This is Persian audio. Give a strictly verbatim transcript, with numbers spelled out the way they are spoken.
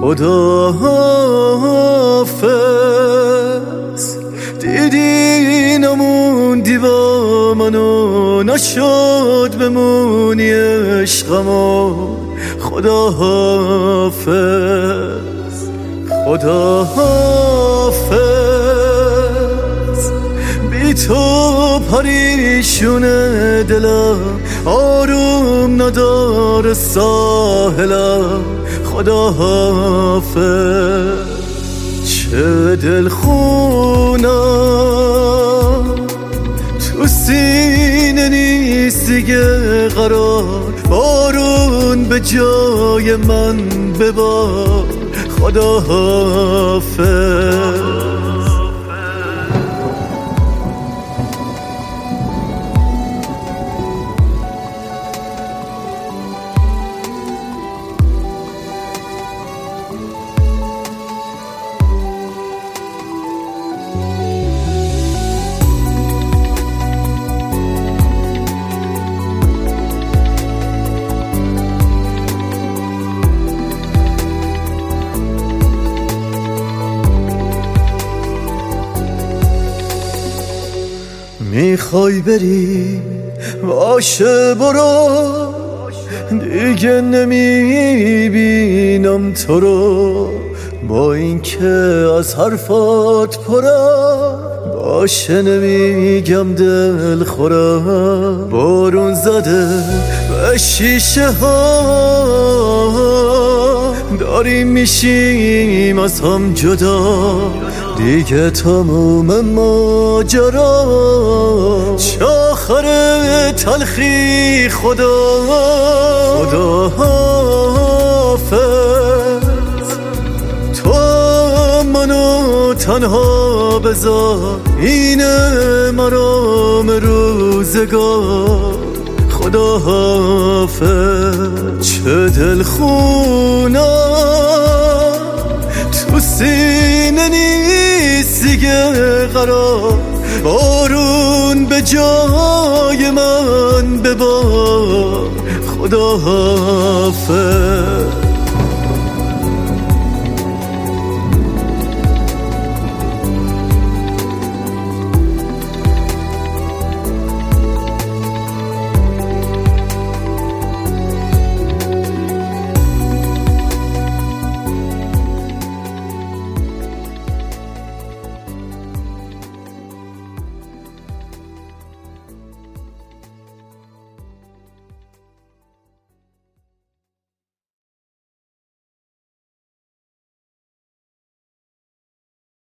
خدا حافظ. دیدی نموندی با منو، نشد بمونی عشقمو. خدا حافظ، خدا حافظ. بی تو پریشونه دلم، آروم نداره ساحلم. خدا حافظ. چه دل خونم تو سینه نیست دیگه قرار، بارون به جای من ببار. خدا حافظ. میخوای بری باشه برو، دیگه نمیبینم تو رو. با این که از حرفات پرم، باشه نمیگم دل خورم. بارون زده به شیشه ها، داریم میشیم از هم جدا. دیگه تموم ماجرا، چه آخر تلخی. خدا خدا حافظ. تو منو تنها بذار، اینه مرام روزگار. خدا حافظ. چه دل خونم تو سینه نیست دیگه قرار، بارون به جای من ببار. خدا حافظ.